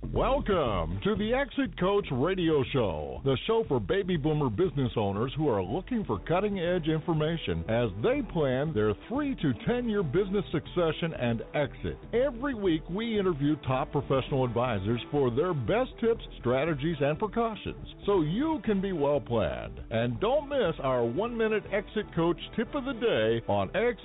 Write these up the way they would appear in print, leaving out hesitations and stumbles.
Welcome to the Exit Coach Radio Show, the show for baby boomer business owners who are looking for cutting-edge information as they plan their 3 to 10-year business succession and exit. Every week, we interview top professional advisors for their best tips, strategies, and precautions so you can be well-planned. And don't miss our 1-minute Exit Coach tip of the day on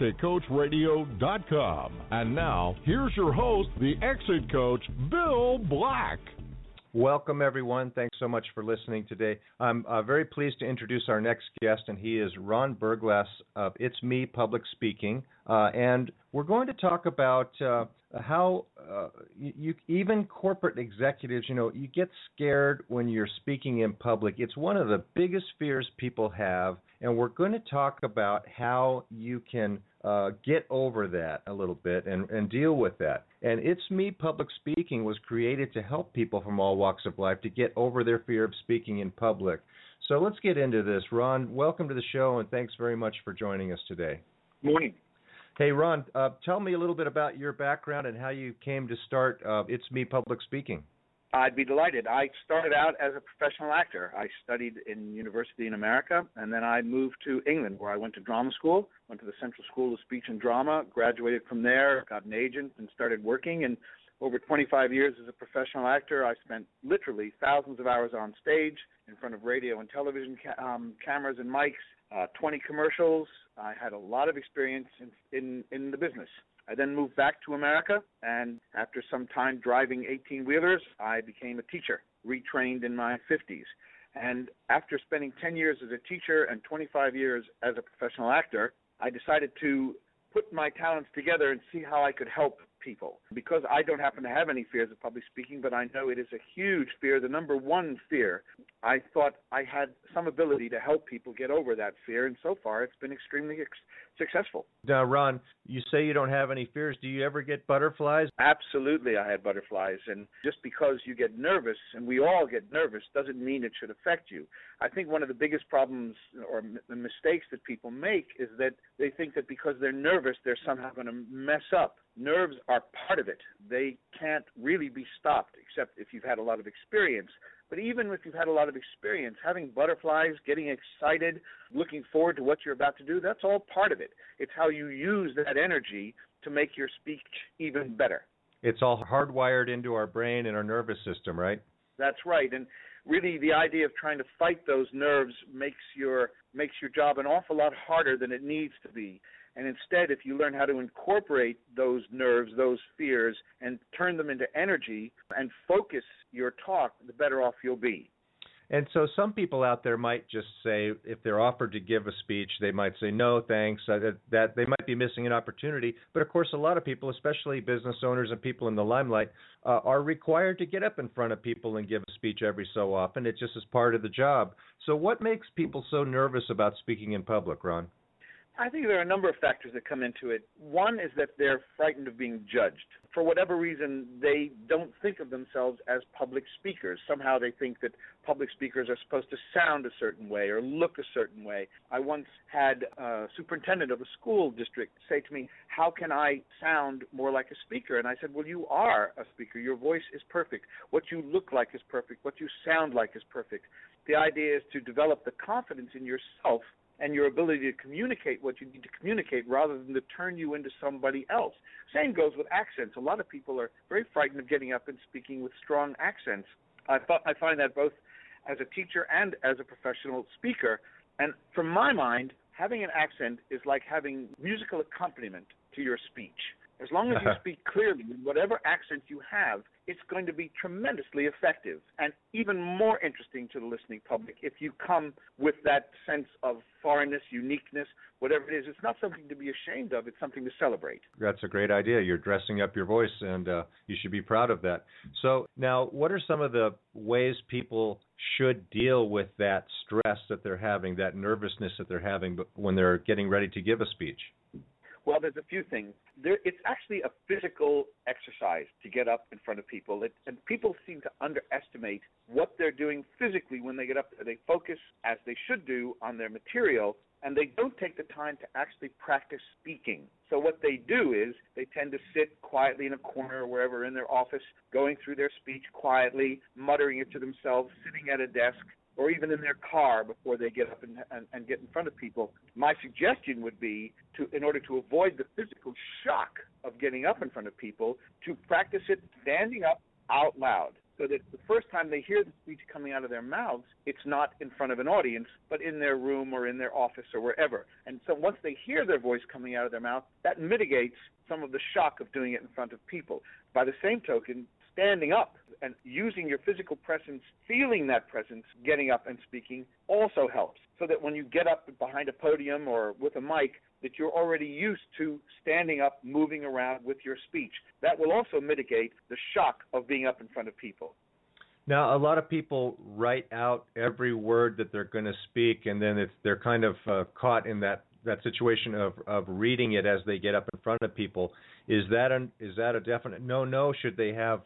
ExitCoachRadio.com. And now, here's your host, the Exit Coach, Bill Black. Welcome, everyone. Thanks so much for listening today. I'm very pleased to introduce our next guest, and he is Ron Berglass of It's Me Public Speaking. And we're going to talk about how even corporate executives, you get scared when you're speaking in public. It's one of the biggest fears people have, and we're going to talk about how you can get over that a little bit and deal with that. And It's Me Public Speaking was created to help people from all walks of life to get over their fear of speaking in public. So let's get into this. Ron, welcome to the show, and thanks very much for joining us today. Morning. Hey, Ron, tell me a little bit about your background and how you came to start It's Me Public Speaking. I'd be delighted. I started out as a professional actor. I studied in university in America, and then I moved to England, where I went to drama school, went to the Central School of Speech and Drama, graduated from there, got an agent, and started working. And over 25 years as a professional actor, I spent literally thousands of hours on stage in front of radio and television cameras and mics, 20 commercials. I had a lot of experience in the business. I then moved back to America, and after some time driving 18-wheelers, I became a teacher, retrained in my 50s. And after spending 10 years as a teacher and 25 years as a professional actor, I decided to put my talents together and see how I could help people. Because I don't happen to have any fears of public speaking, but I know it is a huge fear, the number one fear, I thought I had some ability to help people get over that fear, and so far it's been extremely successful. Now, Ron, you say you don't have any fears. Do you ever get butterflies? Absolutely, I had butterflies, and just because you get nervous, and we all get nervous, doesn't mean it should affect you. I think one of the biggest problems or the mistakes that people make is that they think that because they're nervous, they're somehow going to mess up. Nerves are part of it. They can't really be stopped, except if you've had a lot of experience. But even if you've had a lot of experience, having butterflies, getting excited, looking forward to what you're about to do, that's all part of it. It's how you use that energy to make your speech even better. It's all hardwired into our brain and our nervous system, right? That's right. And really the idea of trying to fight those nerves makes your job an awful lot harder than it needs to be. And instead, if you learn how to incorporate those nerves, those fears, and turn them into energy and focus your talk, the better off you'll be. And so some people out there might just say, if they're offered to give a speech, they might say, no, thanks, that they might be missing an opportunity. But, of course, a lot of people, especially business owners and people in the limelight, are required to get up in front of people and give a speech every so often. It just is part of the job. So what makes people so nervous about speaking in public, Ron? I think there are a number of factors that come into it. One is that they're frightened of being judged. For whatever reason, they don't think of themselves as public speakers. Somehow they think that public speakers are supposed to sound a certain way or look a certain way. I once had a superintendent of a school district say to me, how can I sound more like a speaker? And I said, well, you are a speaker. Your voice is perfect. What you look like is perfect. What you sound like is perfect. The idea is to develop the confidence in yourself and your ability to communicate what you need to communicate rather than to turn you into somebody else. Same goes with accents. A lot of people are very frightened of getting up and speaking with strong accents. I find that both as a teacher and as a professional speaker. And from my mind, having an accent is like having musical accompaniment to your speech. As long as you speak clearly in whatever accent you have, it's going to be tremendously effective and even more interesting to the listening public if you come with that sense of foreignness, uniqueness, whatever it is. It's not something to be ashamed of. It's something to celebrate. That's a great idea. You're dressing up your voice, and you should be proud of that. So now, what are some of the ways people should deal with that stress that they're having, that nervousness that they're having when they're getting ready to give a speech? Well, there's a few things. It's actually a physical exercise to get up in front of people, and people seem to underestimate what they're doing physically when they get up there. They focus, as they should do, on their material, and they don't take the time to actually practice speaking. So what they do is they tend to sit quietly in a corner or wherever in their office, going through their speech quietly, muttering it to themselves, sitting at a desk, or even in their car before they get up and get in front of people. My suggestion would be, in order to avoid the physical shock of getting up in front of people, to practice it standing up out loud, so that the first time they hear the speech coming out of their mouths, it's not in front of an audience, but in their room or in their office or wherever. And so once they hear their voice coming out of their mouth, that mitigates some of the shock of doing it in front of people. By the same token, standing up and using your physical presence, feeling that presence, getting up and speaking also helps, so that when you get up behind a podium or with a mic, that you're already used to standing up, moving around with your speech. That will also mitigate the shock of being up in front of people. Now, a lot of people write out every word that they're going to speak, and then they're kind of caught in that situation of reading it as they get up in front of people. Is that a definite no? Should they have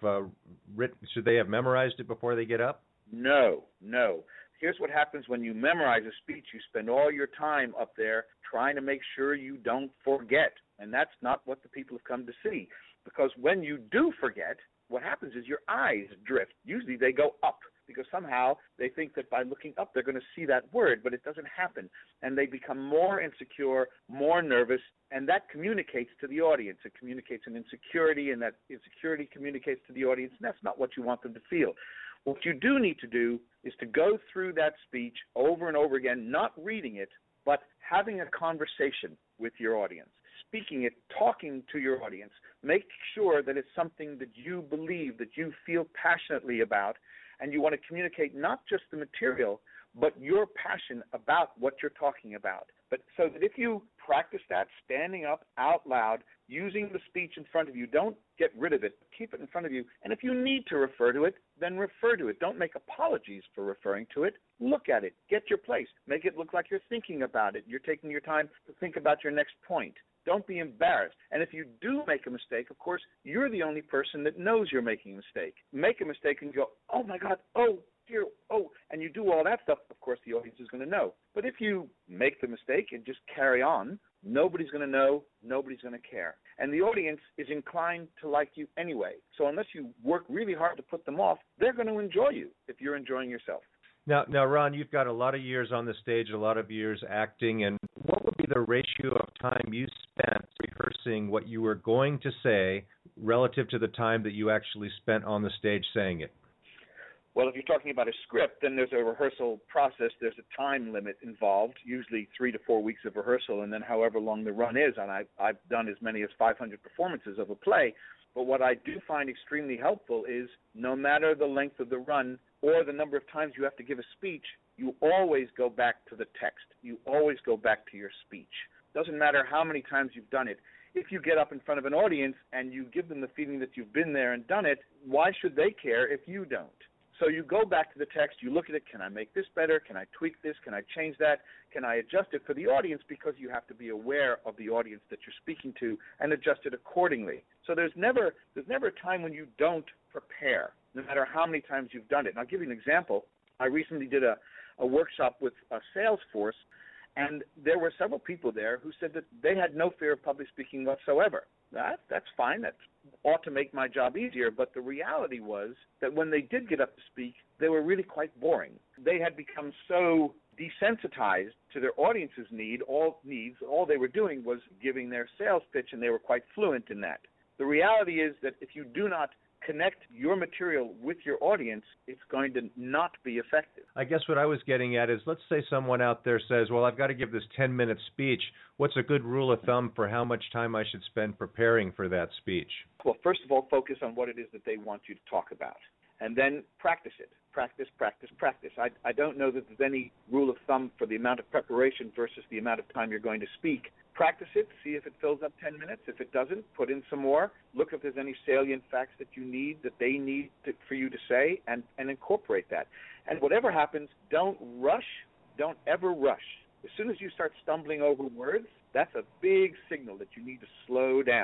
memorized it before they get up? No. Here's what happens when you memorize a speech. You spend all your time up there trying to make sure you don't forget, and that's not what the people have come to see. Because when you do forget, what happens is your eyes drift. Usually they go up, because somehow they think that by looking up they're going to see that word, but it doesn't happen. And they become more insecure, more nervous, and that communicates to the audience. It communicates an insecurity, and that insecurity communicates to the audience, and that's not what you want them to feel. What you do need to do is to go through that speech over and over again, not reading it, but having a conversation with your audience, speaking it, talking to your audience. Make sure that it's something that you believe, that you feel passionately about, and you want to communicate not just the material, but your passion about what you're talking about. But so that if you practice that standing up out loud, using the speech in front of you, don't get rid of it. Keep it in front of you. And if you need to refer to it, then refer to it. Don't make apologies for referring to it. Look at it. Get your place. Make it look like you're thinking about it. You're taking your time to think about your next point. Don't be embarrassed. And if you do make a mistake, of course, you're the only person that knows you're making a mistake. Make a mistake and go, oh, my God, oh, dear, oh, and you do all that stuff, of course, the audience is going to know. But if you make the mistake and just carry on, nobody's going to know, nobody's going to care. And the audience is inclined to like you anyway. So unless you work really hard to put them off, they're going to enjoy you if you're enjoying yourself. Now, Ron, you've got a lot of years on the stage, a lot of years acting, and what would be the ratio of time you spent rehearsing what you were going to say relative to the time that you actually spent on the stage saying it? Well, if you're talking about a script, then there's a rehearsal process. There's a time limit involved, usually 3 to 4 weeks of rehearsal, and then however long the run is. And I've done as many as 500 performances of a play. But what I do find extremely helpful is no matter the length of the run or the number of times you have to give a speech, you always go back to the text. You always go back to your speech. Doesn't matter how many times you've done it. If you get up in front of an audience and you give them the feeling that you've been there and done it, why should they care if you don't? So you go back to the text, you look at it, can I make this better? Can I tweak this? Can I change that? Can I adjust it for the audience? Because you have to be aware of the audience that you're speaking to and adjust it accordingly. So there's never a time when you don't prepare, no matter how many times you've done it. And I'll give you an example. I recently did a workshop with Salesforce, and there were several people there who said that they had no fear of public speaking whatsoever. That's fine. That ought to make my job easier. But the reality was that when they did get up to speak, they were really quite boring. They had become so desensitized to their audience's needs. All they were doing was giving their sales pitch, and they were quite fluent in that. The reality is that if you do not connect your material with your audience, it's going to not be effective. I guess what I was getting at is, let's say someone out there says, well, I've got to give this 10-minute speech. What's a good rule of thumb for how much time I should spend preparing for that speech? Well, first of all, focus on what it is that they want you to talk about, and then practice it. Practice, practice, practice. I don't know that there's any rule of thumb for the amount of preparation versus the amount of time you're going to speak. Practice it, see if it fills up 10 minutes. If it doesn't, put in some more. Look if there's any salient facts that you need, that they need for you to say, and incorporate that. And whatever happens, don't rush. Don't ever rush. As soon as you start stumbling over words, that's a big signal that you need to slow down.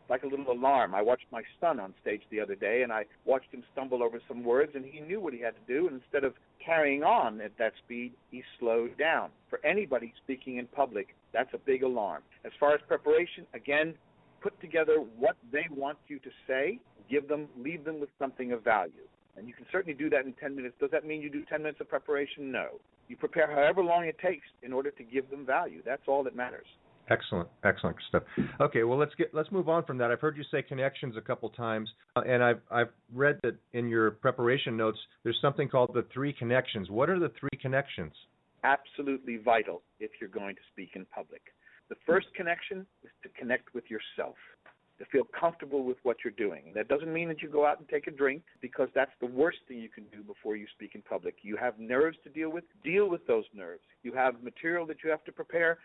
like a little alarm. I watched my son on stage the other day, and I watched him stumble over some words, and he knew what he had to do, and instead of carrying on at that speed, he slowed down. For anybody speaking in public, that's a big alarm. As far as preparation, again, put together what they want you to say, leave them with something of value. And you can certainly do that in 10 minutes. Does that mean you do 10 minutes of preparation? No. You prepare however long it takes in order to give them value. That's all that matters. Excellent stuff. Okay, well let's move on from that. I've heard you say connections a couple times, and I've read that in your preparation notes there's something called the 3 connections. What are the 3 connections? Absolutely vital if you're going to speak in public. The first connection is to connect with yourself, to feel comfortable with what you're doing. That doesn't mean that you go out and take a drink, because that's the worst thing you can do before you speak in public. You have nerves to deal with those nerves. You have material that you have to prepare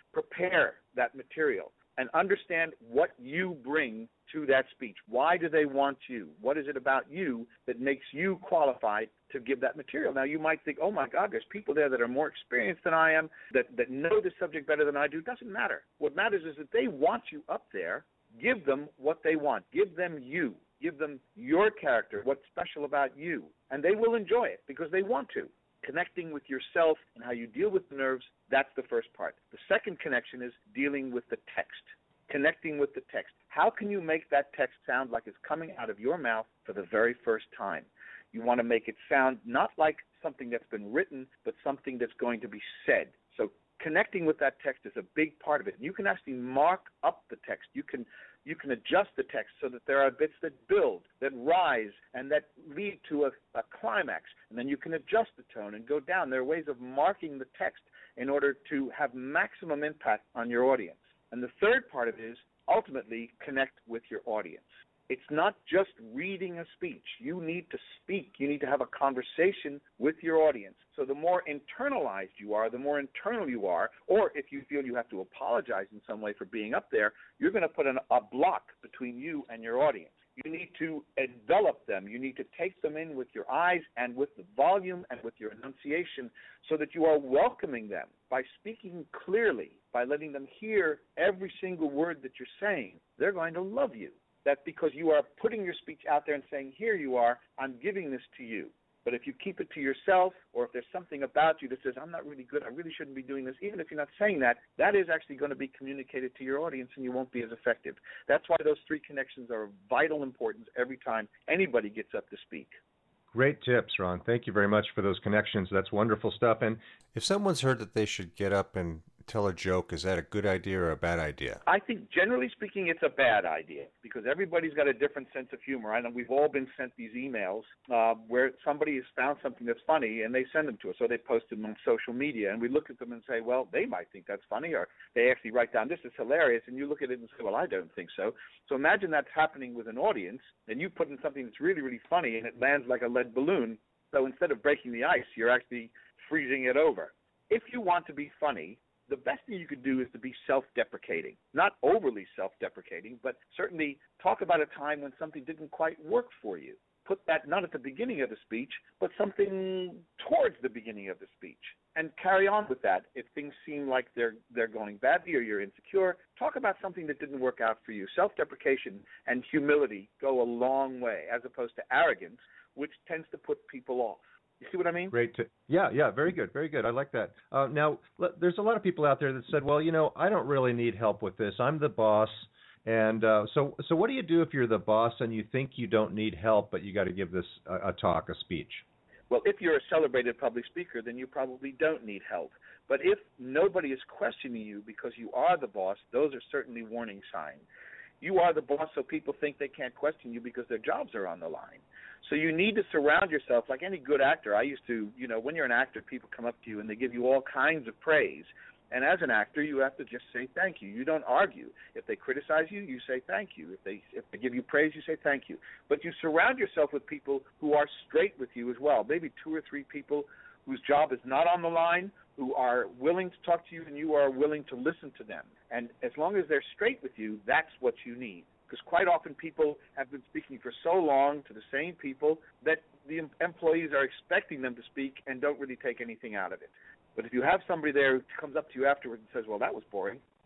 that material, and understand what you bring to that speech. Why do they want you? What is it about you that makes you qualified to give that material? Now, you might think, oh, my God, there's people there that are more experienced than I am, that know the subject better than I do. It doesn't matter. What matters is that they want you up there. Give them what they want. Give them you. Give them your character, what's special about you, and they will enjoy it because they want to. Connecting with yourself and how you deal with the nerves, that's the first part. The second connection is dealing with the text, connecting with the text. How can you make that text sound like it's coming out of your mouth for the very first time? You want to make it sound not like something that's been written, but something that's going to be said. So connecting with that text is a big part of it. You can actually mark up the text. You can adjust the text so that there are bits that build, that rise, and that lead to a climax. And then you can adjust the tone and go down. There are ways of marking the text in order to have maximum impact on your audience. And the third part of it is ultimately connect with your audience. It's not just reading a speech. You need to speak. You need to have a conversation with your audience. So the more internalized you are, the more internal you are, or if you feel you have to apologize in some way for being up there, you're going to put a block between you and your audience. You need to envelop them. You need to take them in with your eyes and with the volume and with your enunciation so that you are welcoming them by speaking clearly, by letting them hear every single word that you're saying. They're going to love you. That's because you are putting your speech out there and saying, here you are, I'm giving this to you. But if you keep it to yourself, or if there's something about you that says, I'm not really good, I really shouldn't be doing this, even if you're not saying that, that is actually going to be communicated to your audience and you won't be as effective. That's why those 3 connections are of vital importance every time anybody gets up to speak. Great tips, Ron. Thank you very much for those connections. That's wonderful stuff. And if someone's heard that they should get up and tell a joke, is that a good idea or a bad idea? I think generally speaking it's a bad idea because everybody's got a different sense of humor. I know we've all been sent these emails where somebody has found something that's funny and they send them to us, or they post them on social media, and we look at them and say, well, they might think that's funny, or they actually write down, this is hilarious, and you look at it and say, well, I don't think so. So imagine that's happening with an audience, and you put in something that's really, really funny, and it lands like a lead balloon. So instead of breaking the ice, you're actually freezing it over. If you want to be funny, the best thing you could do is to be self-deprecating, not overly self-deprecating, but certainly talk about a time when something didn't quite work for you. Put that not at the beginning of the speech, but something towards the beginning of the speech, and carry on with that. If things seem like they're going badly or you're insecure, talk about something that didn't work out for you. Self-deprecation and humility go a long way, as opposed to arrogance, which tends to put people off. You see what I mean? Great. Yeah, very good. I like that. Now, there's a lot of people out there that said, well, I don't really need help with this. I'm the boss. And so what do you do if you're the boss and you think you don't need help, but you got to give this a speech? Well, if you're a celebrated public speaker, then you probably don't need help. But if nobody is questioning you because you are the boss, those are certainly warning signs. You are the boss, so people think they can't question you because their jobs are on the line. So you need to surround yourself like any good actor. I used to, when you're an actor, people come up to you and they give you all kinds of praise. And as an actor, you have to just say thank you. You don't argue. If they criticize you, you say thank you. If they give you praise, you say thank you. But you surround yourself with people who are straight with you as well, maybe 2 or 3 people whose job is not on the line, who are willing to talk to you and you are willing to listen to them. And as long as they're straight with you, that's what you need. Because quite often people have been speaking for so long to the same people that the employees are expecting them to speak and don't really take anything out of it. But if you have somebody there who comes up to you afterwards and says, well, that was boring,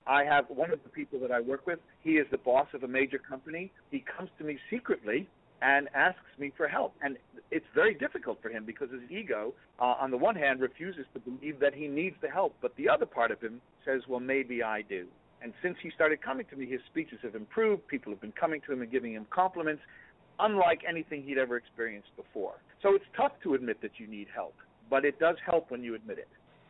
I have one of the people that I work with, he is the boss of a major company. He comes to me secretly and asks me for help. And it's very difficult for him because his ego, on the one hand, refuses to believe that he needs the help, but the other part of him says, well, maybe I do. And since he started coming to me, his speeches have improved. People have been coming to him and giving him compliments, unlike anything he'd ever experienced before. So it's tough to admit that you need help, but it does help when you admit it.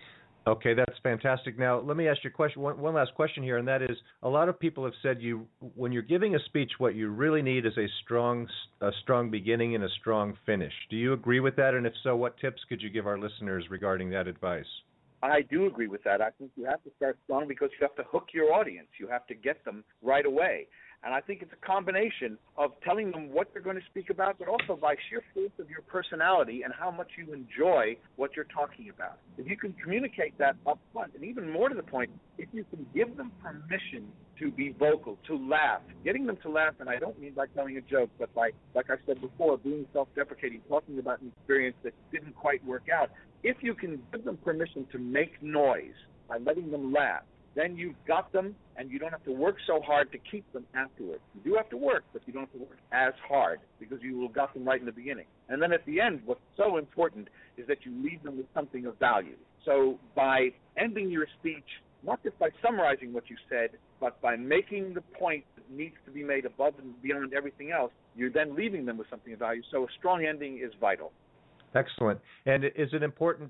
Okay, that's fantastic. Now, let me ask you a question. One last question here, and that is, a lot of people have said when you're giving a speech, what you really need is a strong beginning and a strong finish. Do you agree with that? And if so, what tips could you give our listeners regarding that advice? I do agree with that. I think you have to start strong because you have to hook your audience. You have to get them right away. And I think it's a combination of telling them what they're going to speak about, but also by sheer force of your personality and how much you enjoy what you're talking about. If you can communicate that up front, and even more to the point, if you can give them permission to be vocal, to laugh, getting them to laugh, and I don't mean by telling a joke, but by, like I said before, being self-deprecating, talking about an experience that didn't quite work out. If you can give them permission to make noise by letting them laugh, then you've got them, and you don't have to work so hard to keep them afterwards. You do have to work, but you don't have to work as hard because you will got them right in the beginning. And then at the end, what's so important is that you leave them with something of value. So by ending your speech, not just by summarizing what you said, but by making the point that needs to be made above and beyond everything else, you're then leaving them with something of value. So a strong ending is vital. Excellent. And is it important?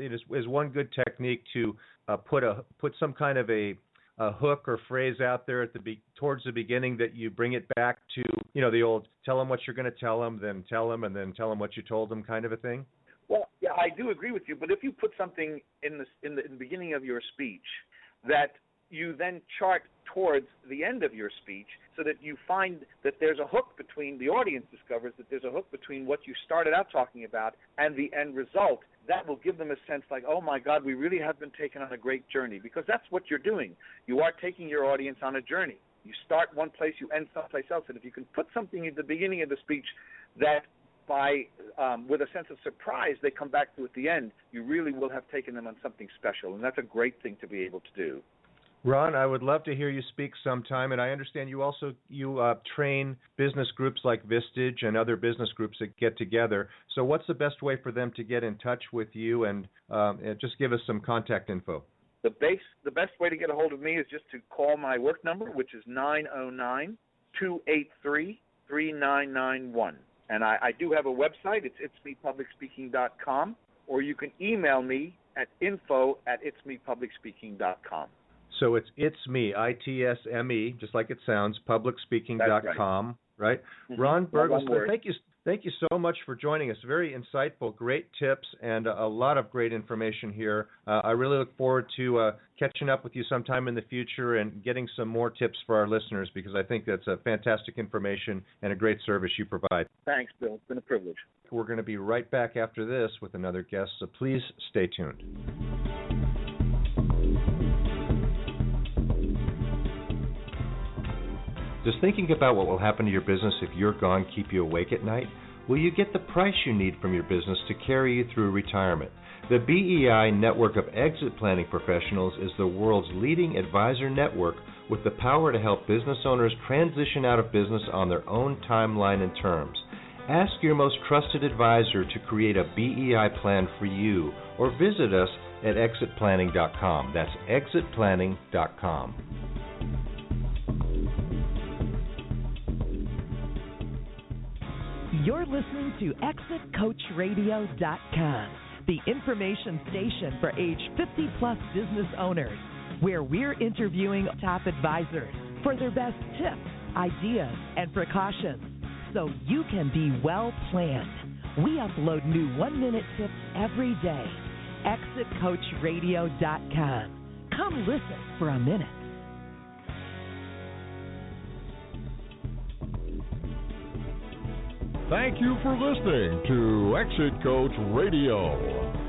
Is one good technique to put some kind of a hook or phrase out there at towards the beginning that you bring it back to, the old tell them what you're going to tell them, then tell them, and then tell them what you told them kind of a thing? Well, yeah, I do agree with you. But if you put something in the beginning of your speech that you then chart towards the end of your speech so that you find that there's a hook between, the audience discovers that there's a hook between what you started out talking about and the end result, that will give them a sense like, oh my God, we really have been taken on a great journey, because that's what you're doing. You are taking your audience on a journey. You start one place, you end someplace else, and if you can put something at the beginning of the speech that with a sense of surprise they come back to at the end, you really will have taken them on something special, and that's a great thing to be able to do. Ron, I would love to hear you speak sometime, and I understand you also train business groups like Vistage and other business groups that get together. So what's the best way for them to get in touch with you, and just give us some contact info? The best way to get a hold of me is just to call my work number, which is 909-283-3991. And I do have a website. It's itsmepublicspeaking.com, or you can email me at info@itsmepublicspeaking.com. So it's me, ITSME, just like it sounds, publicspeaking.com, right? Mm-hmm. Ron Berglas, thank you so much for joining us. Very insightful, great tips, and a lot of great information here. I really look forward to catching up with you sometime in the future and getting some more tips for our listeners, because I think that's a fantastic information and a great service you provide. Thanks, Bill. It's been a privilege. We're going to be right back after this with another guest, so please stay tuned. Does thinking about what will happen to your business if you're gone keep you awake at night? Will you get the price you need from your business to carry you through retirement? The BEI network of exit planning professionals is the world's leading advisor network with the power to help business owners transition out of business on their own timeline and terms. Ask your most trusted advisor to create a BEI plan for you, or visit us at exitplanning.com. That's exitplanning.com. You're listening to ExitCoachRadio.com, the information station for age 50-plus business owners, where we're interviewing top advisors for their best tips, ideas, and precautions, so you can be well planned. We upload new 1-minute tips every day. ExitCoachRadio.com. Come listen for a minute. Thank you for listening to Exit Coach Radio.